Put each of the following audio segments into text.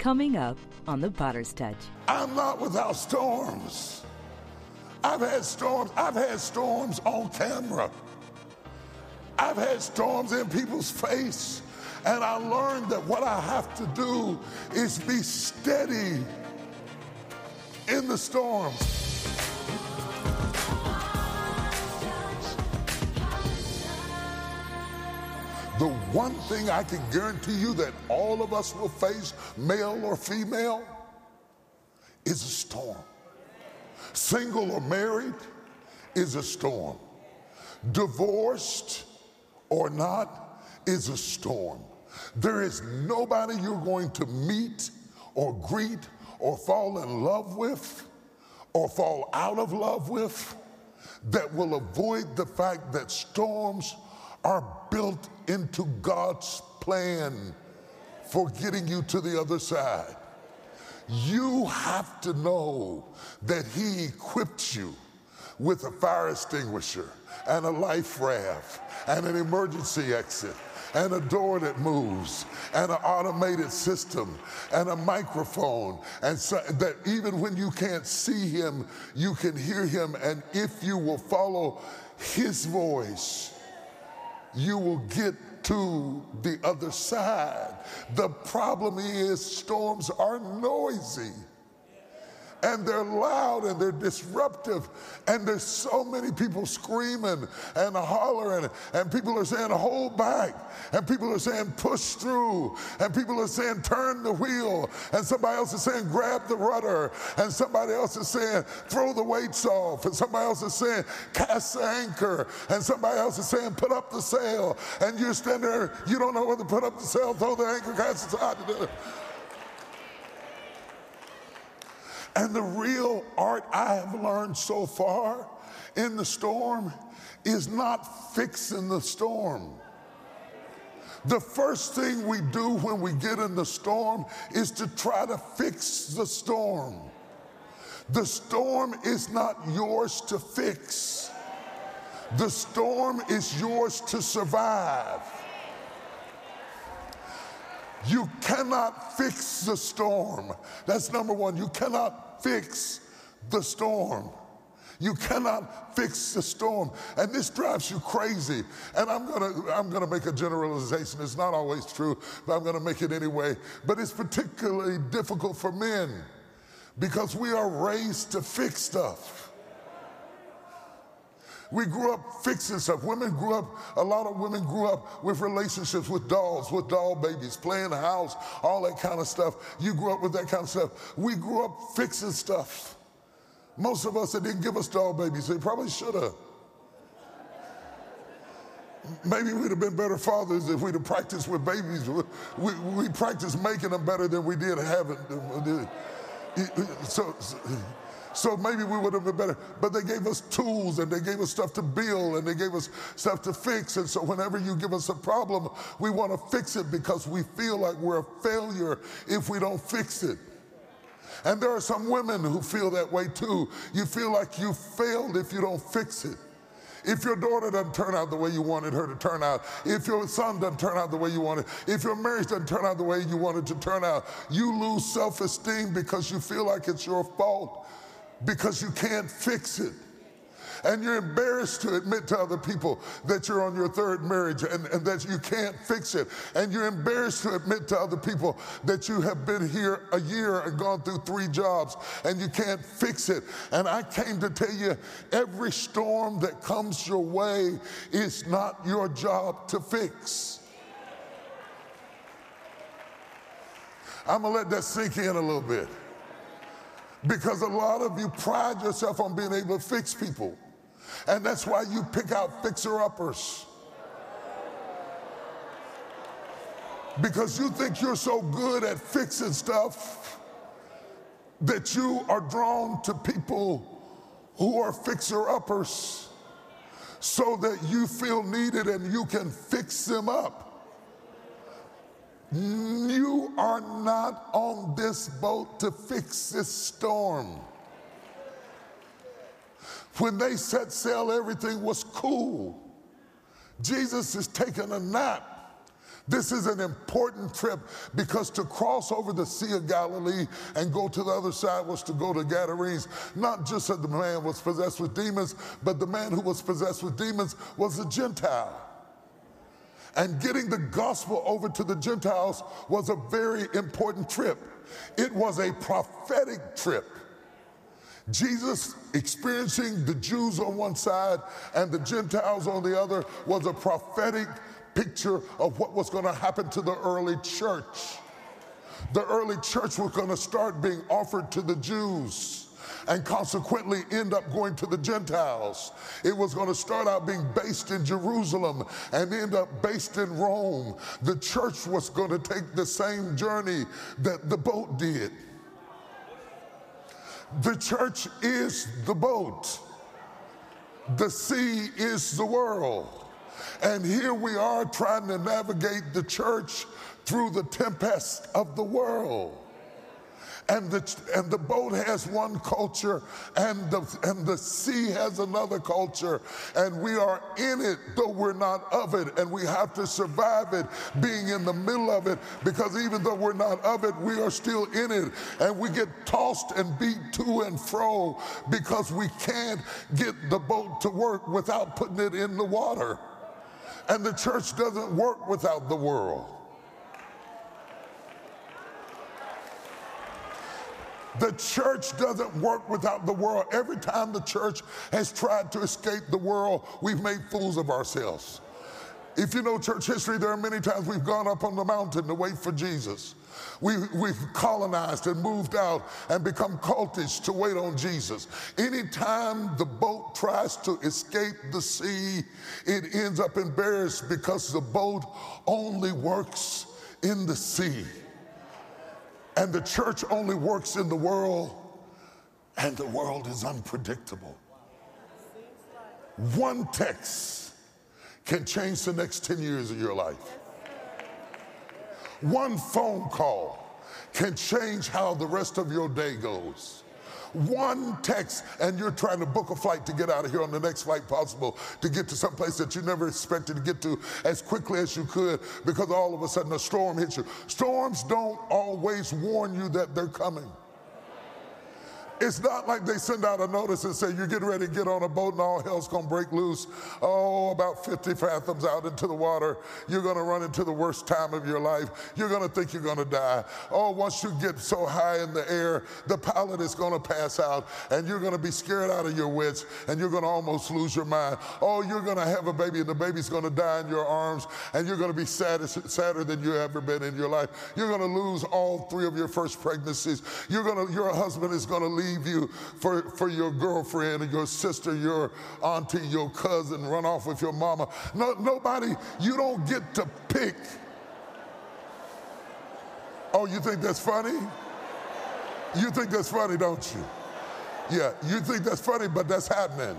Coming up on The Potter's Touch. I'm not without storms. I've had storms. I've had storms on camera. I've had storms in people's face. And I learned that what I have to do is be steady in the storm. The one thing I can guarantee you that all of us will face, male or female, is a storm. Single or married is a storm. Divorced or not is a storm. There is nobody you're going to meet or greet or fall in love with or fall out of love with that will avoid the fact that storms are built into God's plan for getting you to the other side. You have to know that He equipped you with a fire extinguisher and a life raft and an emergency exit and a door that moves and an automated system and a microphone, and so that even when you can't see Him, you can hear Him, and if you will follow His voice, you will get to the other side. The problem is storms are noisy, and they're loud, and they're disruptive, and there's so many people screaming and hollering, and people are saying hold back, and people are saying push through, and people are saying turn the wheel, and somebody else is saying grab the rudder, and somebody else is saying throw the weights off, and somebody else is saying cast the anchor, and somebody else is saying put up the sail, and you're standing there, you don't know whether to put up the sail, throw the anchor, cast the side. And the real art I have learned so far in the storm is not fixing the storm. The first thing we do when we get in the storm is to try to fix the storm. The storm is not yours to fix. The storm is yours to survive. You cannot fix the storm. That's number one. You cannot fix the storm. You cannot fix the storm. And this drives you crazy. And I'm gonna make a generalization. It's not always true, but I'm gonna make it anyway. But it's particularly difficult for men because we are raised to fix stuff. We grew up fixing stuff. A lot of women grew up with relationships with dolls, with doll babies, playing the house, all that kind of stuff. You grew up with that kind of stuff. We grew up fixing stuff. Most of us, they didn't give us doll babies. They probably should have. Maybe we'd have been better fathers if we'd have practiced with babies. We practiced making them better than we did having them. So maybe we would have been better, but they gave us tools and they gave us stuff to build and they gave us stuff to fix. And so whenever you give us a problem, we want to fix it because we feel like we're a failure if we don't fix it. And there are some women who feel that way too. You feel like you failed if you don't fix it. If your daughter doesn't turn out the way you wanted her to turn out, if your son doesn't turn out the way you wanted, if your marriage doesn't turn out the way you wanted to turn out, you lose self-esteem because you feel like it's your fault, because you can't fix it. And you're embarrassed to admit to other people that you're on your third marriage and that you can't fix it. And you're embarrassed to admit to other people that you have been here a year and gone through 3 jobs and you can't fix it. And I came to tell you, every storm that comes your way is not your job to fix. I'm gonna let that sink in a little bit. Because a lot of you pride yourself on being able to fix people. And that's why you pick out fixer-uppers. Because you think you're so good at fixing stuff that you are drawn to people who are fixer-uppers so that you feel needed and you can fix them up. You are not on this boat to fix this storm. When they set sail, everything was cool. Jesus is taking a nap. This is an important trip because to cross over the Sea of Galilee and go to the other side was to go to Gadarenes. Not just that the man was possessed with demons, but the man who was possessed with demons was a Gentile. And getting the gospel over to the Gentiles was a very important trip. It was a prophetic trip. Jesus experiencing the Jews on one side and the Gentiles on the other was a prophetic picture of what was going to happen to the early church. The early church was going to start being offered to the Jews and consequently end up going to the Gentiles. It was going to start out being based in Jerusalem and end up based in Rome. The church was going to take the same journey that the boat did. The church is the boat. The sea is the world. And here we are trying to navigate the church through the tempest of the world. And the boat has one culture, and the sea has another culture, and we are in it, though we're not of it, and we have to survive it, being in the middle of it, because even though we're not of it, we are still in it, and we get tossed and beat to and fro because we can't get the boat to work without putting it in the water. And the church doesn't work without the world. The church doesn't work without the world. Every time the church has tried to escape the world, we've made fools of ourselves. If you know church history, there are many times we've gone up on the mountain to wait for Jesus. We've colonized and moved out and become cultish to wait on Jesus. Anytime the boat tries to escape the sea, it ends up embarrassed because the boat only works in the sea. And the church only works in the world, and the world is unpredictable. One text can change the next 10 years of your life. One phone call can change how the rest of your day goes. One text, and you're trying to book a flight to get out of here on the next flight possible to get to some place that you never expected to get to as quickly as you could because all of a sudden a storm hits you. Storms don't always warn you that they're coming. It's not like they send out a notice and say, you're getting ready to get on a boat and all hell's going to break loose. Oh, about 50 fathoms out into the water, you're going to run into the worst time of your life. You're going to think you're going to die. Oh, once you get so high in the air, the pilot is going to pass out and you're going to be scared out of your wits and you're going to almost lose your mind. Oh, you're going to have a baby and the baby's going to die in your arms and you're going to be sadder than you've ever been in your life. You're going to lose all 3 of your first pregnancies. Your husband is going to leave you for your girlfriend or your sister, your auntie, your cousin, run off with your mama. No, nobody, you don't get to pick. Oh, you think that's funny? You think that's funny, don't you? Yeah, you think that's funny, but that's happening.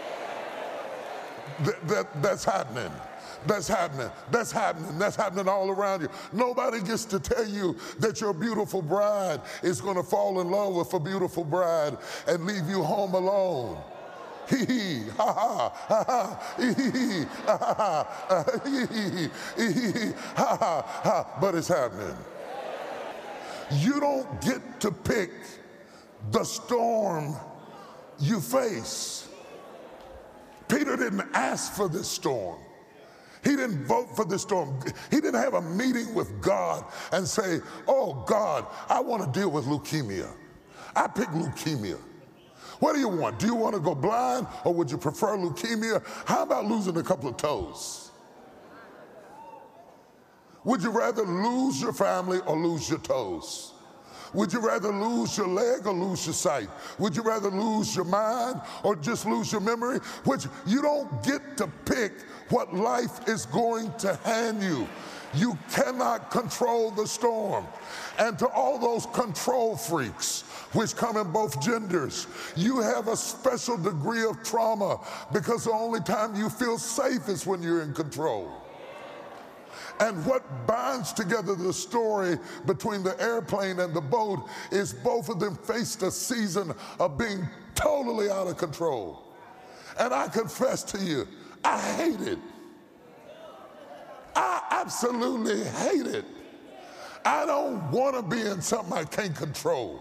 That's happening. That's happening. That's happening. That's happening all around you. Nobody gets to tell you that your beautiful bride is going to fall in love with a beautiful bride and leave you home alone. Hee hee, ha ha, ha ha, hee hee, ha ha, hee hee, hee ha ha, ha. But it's happening. You don't get to pick the storm you face. Peter didn't ask for this storm. He didn't vote for this storm. He didn't have a meeting with God and say, oh, God, I want to deal with leukemia. I pick leukemia. What do you want? Do you want to go blind or would you prefer leukemia? How about losing a couple of toes? Would you rather lose your family or lose your toes? Would you rather lose your leg or lose your sight? Would you rather lose your mind or just lose your memory? Which you don't get to pick what life is going to hand you. You cannot control the storm. And to all those control freaks, which come in both genders, you have a special degree of trauma because the only time you feel safe is when you're in control. And what binds together the story between the airplane and the boat is both of them faced a season of being totally out of control. And I confess to you, I hate it. I absolutely hate it. I don't want to be in something I can't control.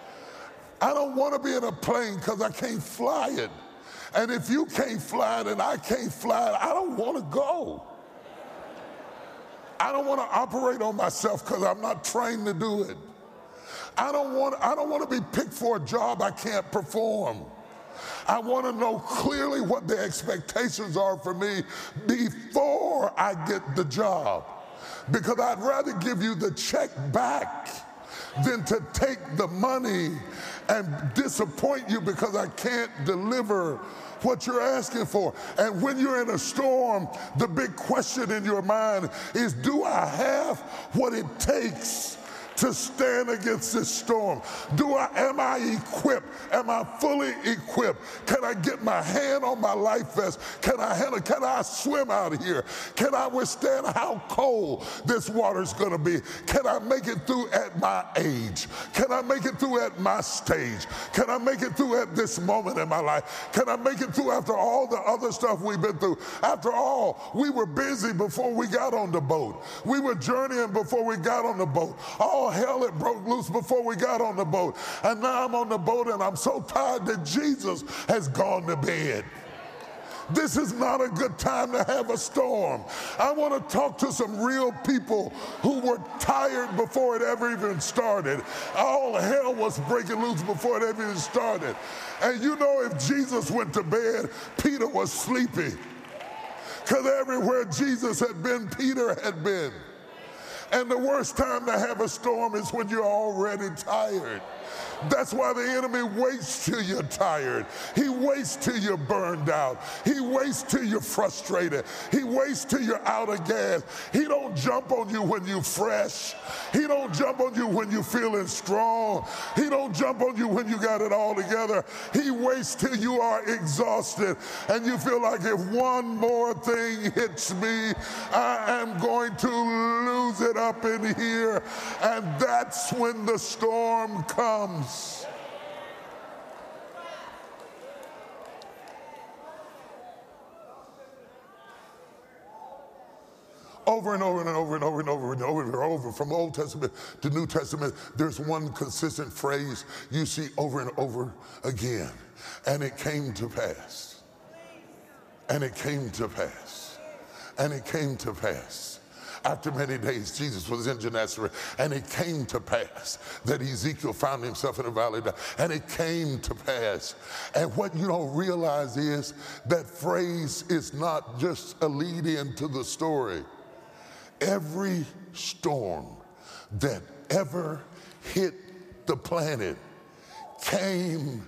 I don't want to be in a plane because I can't fly it. And if you can't fly it and I can't fly it, I don't want to go. I don't want to operate on myself because I'm not trained to do it. I don't want to be picked for a job I can't perform. I want to know clearly what the expectations are for me before I get the job. Because I'd rather give you the check back than to take the money and disappoint you because I can't deliver what you're asking for. And when you're in a storm, the big question in your mind is, do I have what it takes to stand against this storm? Am I equipped? Am I fully equipped? Can I get my hand on my life vest? Can I swim out of here? Can I withstand how cold this water's gonna be? Can I make it through at my age? Can I make it through at my stage? Can I make it through at this moment in my life? Can I make it through after all the other stuff we've been through? After all, we were busy before we got on the boat. We were journeying before we got on the boat. All hell, it broke loose before we got on the boat. And now I'm on the boat and I'm so tired that Jesus has gone to bed. This is not a good time to have a storm. I want to talk to some real people who were tired before it ever even started. All hell was breaking loose before it ever even started. And you know, if Jesus went to bed, Peter was sleepy. Because everywhere Jesus had been, Peter had been. And the worst time to have a storm is when you're already tired. That's why the enemy waits till you're tired. He waits till you're burned out. He waits till you're frustrated. He waits till you're out of gas. He don't jump on you when you're fresh. He don't jump on you when you're feeling strong. He don't jump on you when you got it all together. He waits till you are exhausted and you feel like if one more thing hits me, I am going to lose it up in here. And that's when the storm comes. Over and over and over and over and over and over and over, from Old Testament to New Testament, there's one consistent phrase you see over and over again. And it came to pass. And it came to pass. And it came to pass. After many days, Jesus was in Gennesaret, and it came to pass that Ezekiel found himself in a valley. And it came to pass. And what you don't realize is that phrase is not just a lead in to the story. Every storm that ever hit the planet came.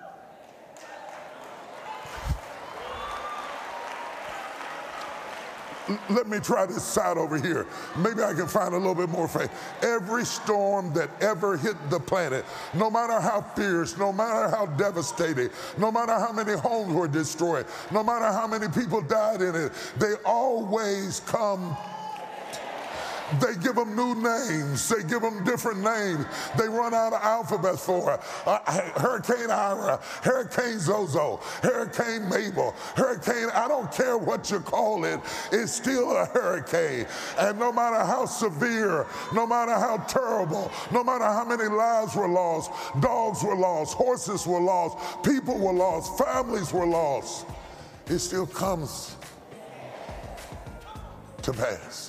Let me try this side over here. Maybe I can find a little bit more faith. Every storm that ever hit the planet, no matter how fierce, no matter how devastating, no matter how many homes were destroyed, no matter how many people died in it, they always come. They give them new names. They give them different names. They run out of alphabets for it. Hurricane Ira, Hurricane Zozo, Hurricane Mabel, Hurricane, I don't care what you call it, it's still a hurricane. And no matter how severe, no matter how terrible, no matter how many lives were lost, dogs were lost, horses were lost, people were lost, families were lost, it still comes to pass.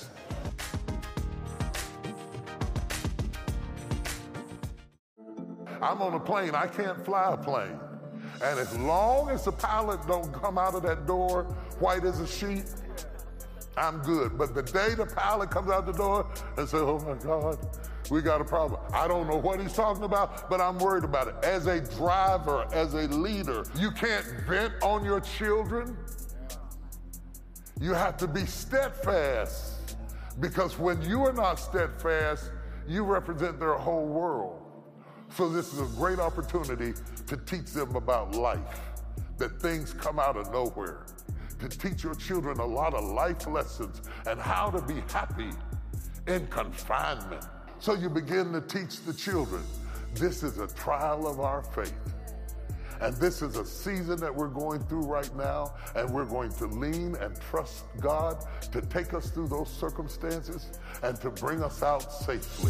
I'm on a plane, I can't fly a plane. And as long as the pilot don't come out of that door white as a sheet, I'm good. But the day the pilot comes out the door and says, oh my God, we got a problem. I don't know what he's talking about, but I'm worried about it. As a driver, as a leader, you can't vent on your children. You have to be steadfast, because when you are not steadfast, you represent their whole world. So this is a great opportunity to teach them about life, that things come out of nowhere, to teach your children a lot of life lessons and how to be happy in confinement. So you begin to teach the children, this is a trial of our faith. And this is a season that we're going through right now, and we're going to lean and trust God to take us through those circumstances and to bring us out safely.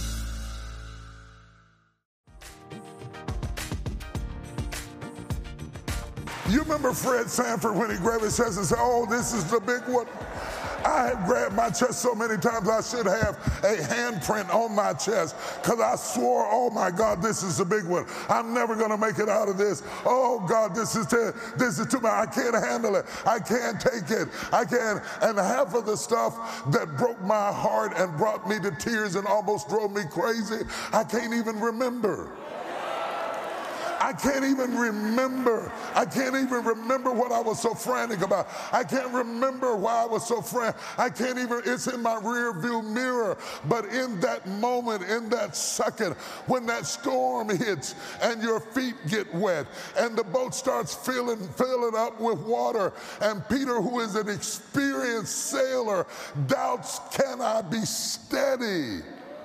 You remember Fred Sanford when he grabbed his chest and said, "Oh, this is the big one"? I have grabbed my chest so many times I should have a handprint on my chest because I swore, "Oh my God, this is the big one. I'm never going to make it out of this. Oh God, this is too much. I can't handle it. I can't take it. I can't." And half of the stuff that broke my heart and brought me to tears and almost drove me crazy, I can't even remember. I can't even remember. I can't even remember what I was so frantic about. I can't remember why I was so frantic. I can't even, it's in my rear view mirror. But in that moment, in that second, when that storm hits and your feet get wet and the boat starts filling up with water, and Peter, who is an experienced sailor, doubts, can I be steady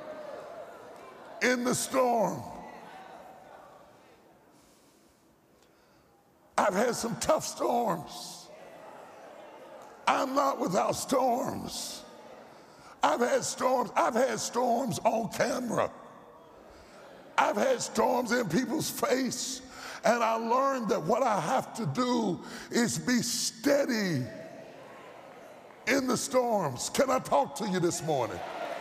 in the storm? I've had some tough storms. I'm not without storms. I've had storms. I've had storms on camera. I've had storms in people's face. And I learned that what I have to do is be steady in the storms. Can I talk to you this morning?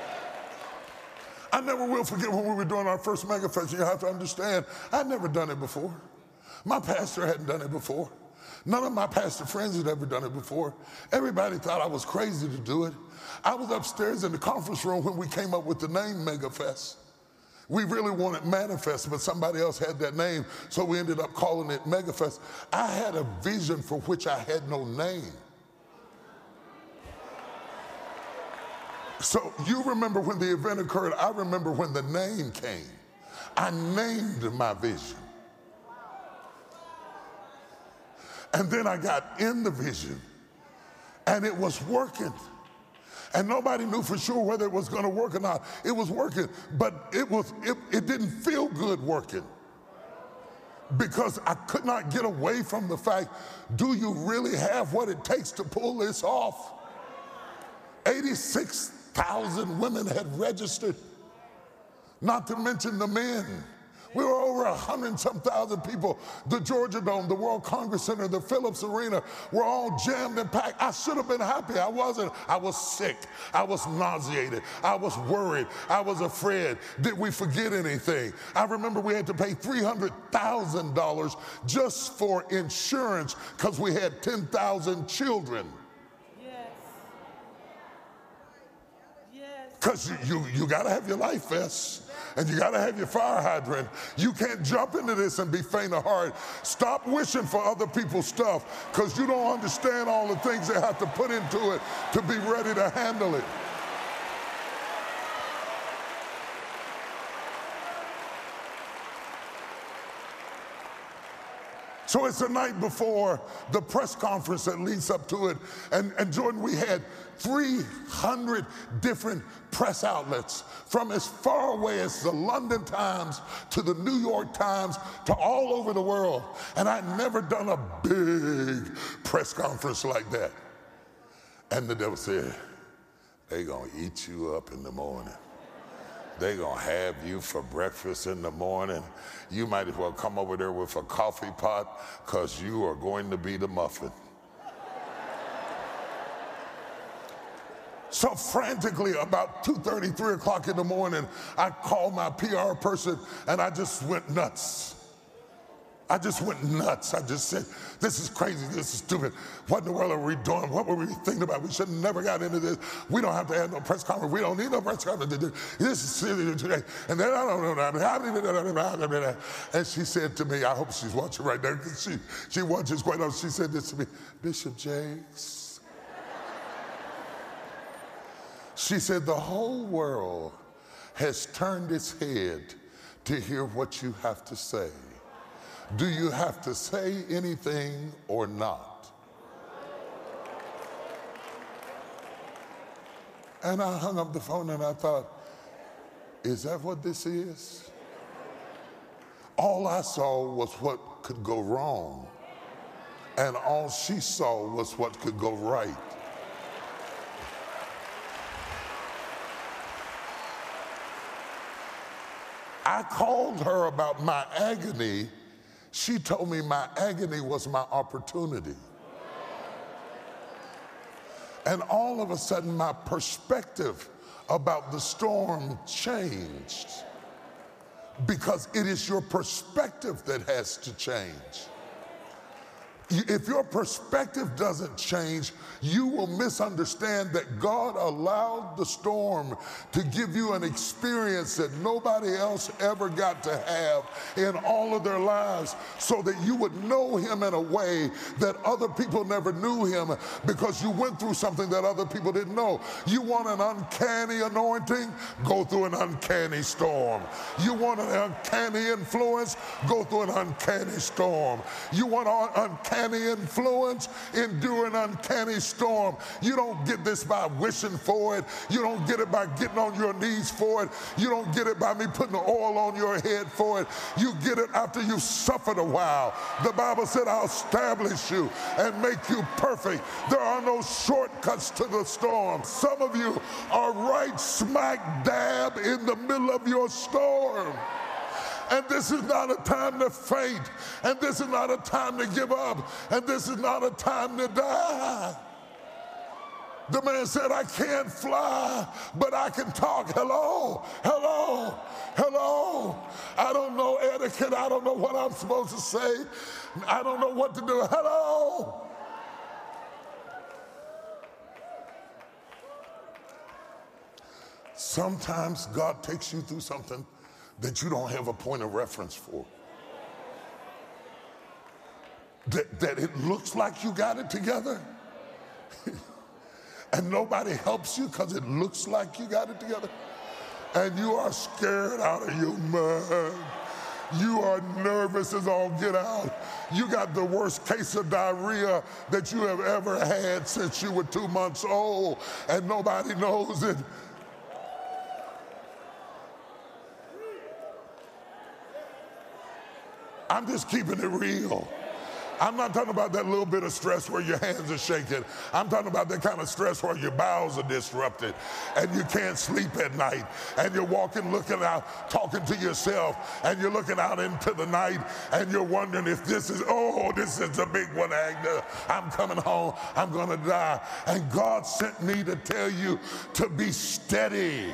I never will forget when we were doing our first Mega Fest. You have to understand, I'd never done it before. My pastor hadn't done it before. None of my pastor friends had ever done it before. Everybody thought I was crazy to do it. I was upstairs in the conference room when we came up with the name MegaFest. We really wanted Manifest, but somebody else had that name, so we ended up calling it MegaFest. I had a vision for which I had no name. So you remember when the event occurred, I remember when the name came. I named my vision. And then I got in the vision, and it was working. And nobody knew for sure whether it was going to work or not. It was working, but it didn't feel good working because I could not get away from the fact, do you really have what it takes to pull this off? 86,000 women had registered, not to mention the men. We were over 100-some thousand people. The Georgia Dome, the World Congress Center, the Phillips Arena were all jammed and packed. I should have been happy. I wasn't. I was sick. I was nauseated. I was worried. I was afraid. Did we forget anything? I remember we had to pay $300,000 just for insurance because we had 10,000 children. Because you got to have your life vest. And you got to have your fire hydrant. You can't jump into this and be faint of heart. Stop wishing for other people's stuff because you don't understand all the things they have to put into it to be ready to handle it. So it's the night before the press conference that leads up to it. And Jordan, we had 300 different press outlets from as far away as the London Times to the New York Times to all over the world. And I'd never done a big press conference like that. And the devil said, they're going to eat you up in the morning. They're going to have you for breakfast in the morning. You might as well come over there with a coffee pot because you are going to be the muffin. So frantically, about 2:30, 3 o'clock in the morning, I called my PR person and I just went nuts. I just went nuts. I just said, this is crazy, this is stupid. What in the world are we doing? What were we thinking about? We should have never got into this. We don't have to have no press conference. We don't need no press conference to do this. Is silly today. And then I don't know. And she said to me, I hope she's watching right now, because she watches quite often. She said this to me, Bishop Jakes. She said, the whole world has turned its head to hear what you have to say. Do you have to say anything or not? And I hung up the phone and I thought, is that what this is? All I saw was what could go wrong, and all she saw was what could go right. I called her about my agony. She told me my agony was my opportunity. And all of a sudden, my perspective about the storm changed, because it is your perspective that has to change. If your perspective doesn't change, you will misunderstand that God allowed the storm to give you an experience that nobody else ever got to have in all of their lives, so that you would know him in a way that other people never knew him, because you went through something that other people didn't know. You want an uncanny anointing? Go through an uncanny storm. You want an uncanny influence? Go through an uncanny storm. You want an uncanny influence? Endure an uncanny storm. You don't get this by wishing for it. You don't get it by getting on your knees for it. You don't get it by me putting oil on your head for it. You get it after you've suffered a while. The Bible said, I'll establish you and make you perfect. There are no shortcuts to the storm. Some of you are right smack dab in the middle of your storm. And this is not a time to faint. And this is not a time to give up. And this is not a time to die. The man said, I can't fly, but I can talk. Hello, hello, hello. I don't know etiquette. I don't know what I'm supposed to say. I don't know what to do. Hello. Sometimes God takes you through something that you don't have a point of reference for. That it looks like you got it together, and nobody helps you because it looks like you got it together, and you are scared out of your mind. You are nervous as all get out. You got the worst case of diarrhea that you have ever had since you were 2 months old, and nobody knows it. I'm just keeping it real. I'm not talking about that little bit of stress where your hands are shaking. I'm talking about that kind of stress where your bowels are disrupted and you can't sleep at night, and you're walking, looking out, talking to yourself, and you're looking out into the night and you're wondering if this is a big one, Agnes. I'm coming home. I'm going to die. And God sent me to tell you to be steady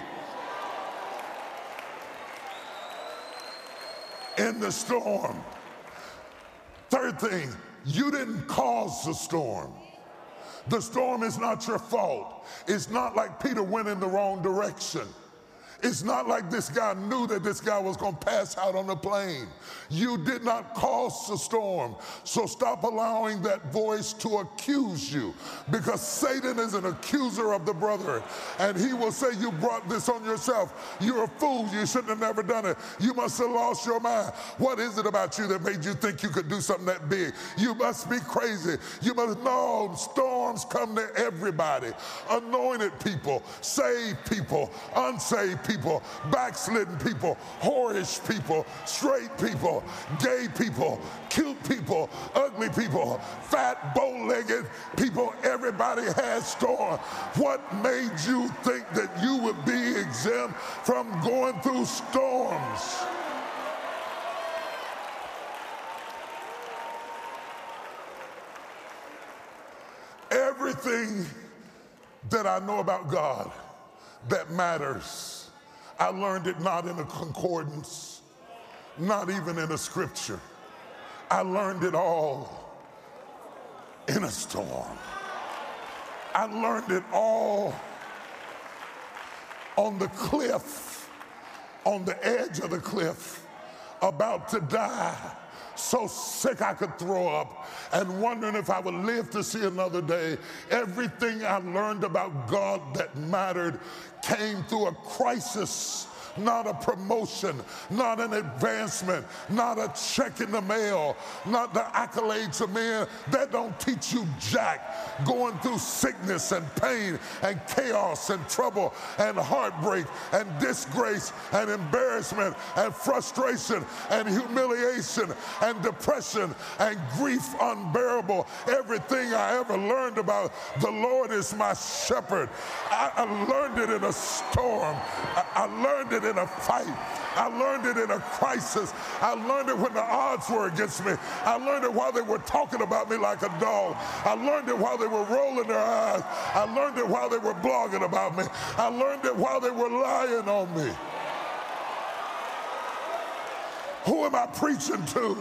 in the storm. Third thing, you didn't cause the storm. The storm is not your fault. It's not like Peter went in the wrong direction. It's not like this guy knew that this guy was going to pass out on the plane. You did not cause the storm. So stop allowing that voice to accuse you, because Satan is an accuser of the brethren, and he will say, you brought this on yourself. You're a fool. You shouldn't have never done it. You must have lost your mind. What is it about you that made you think you could do something that big? You must be crazy. You must know storms come to everybody. Anointed people, saved people, unsaved people, backslidden people, whorish people, straight people, gay people, cute people, ugly people, fat, bow-legged people. Everybody has storm. What made you think that you would be exempt from going through storms? Everything that I know about God that matters, I learned it not in a concordance, not even in a scripture. I learned it all in a storm. I learned it all on the cliff, on the edge of the cliff, about to die, so sick I could throw up, and wondering if I would live to see another day. Everything I learned about God that mattered came through a crisis not a promotion, not an advancement, not a check in the mail, not the accolades of men. That don't teach you jack. Going through sickness and pain and chaos and trouble and heartbreak and disgrace and embarrassment and frustration and humiliation and depression and grief unbearable. Everything I ever learned about the Lord is my shepherd. I learned it in a storm. I learned it in a fight. I learned it in a crisis. I learned it when the odds were against me. I learned it while they were talking about me like a dog. I learned it while they were rolling their eyes. I learned it while they were blogging about me. I learned it while they were lying on me. Who am I preaching to?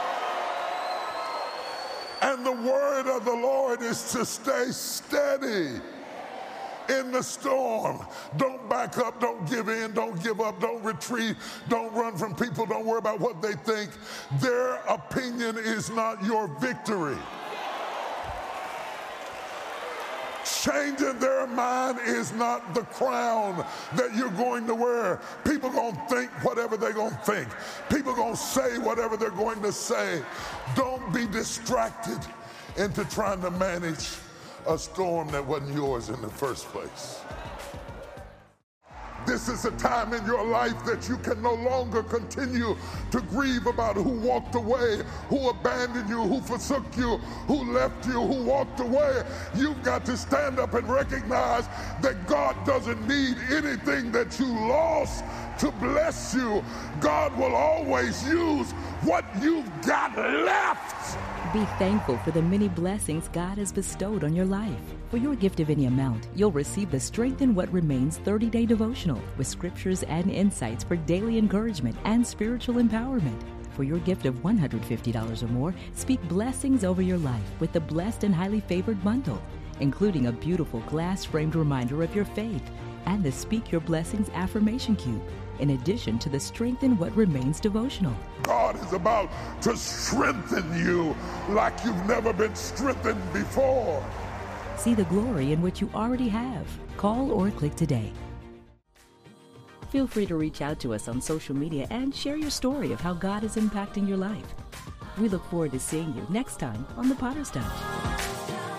And the word of the Lord is to stay steady in the storm. Don't back up, don't give in, don't give up, don't retreat, don't run from people, don't worry about what they think. Their opinion is not your victory. Changing their mind is not the crown that you're going to wear. People going to think whatever they're going to think. People going to say whatever they're going to say. Don't be distracted into trying to manage a storm that wasn't yours in the first place. This is a time in your life that you can no longer continue to grieve about who walked away, who abandoned you, who forsook you, who left you, who walked away. You've got to stand up and recognize that God doesn't need anything that you lost to bless you. God will always use what you've got left. Be thankful for the many blessings God has bestowed on your life. For your gift of any amount, you'll receive the Strengthen What Remains 30-day devotional with scriptures and insights for daily encouragement and spiritual empowerment. For your gift of $150 or more, speak blessings over your life with the Blessed and Highly Favored bundle, including a beautiful glass-framed reminder of your faith and the Speak Your Blessings affirmation cube, in addition to the Strengthen What Remains devotional. God is about to strengthen you like you've never been strengthened before. See the glory in what you already have. Call or click today. Feel free to reach out to us on social media and share your story of how God is impacting your life. We look forward to seeing you next time on The Potter's Touch.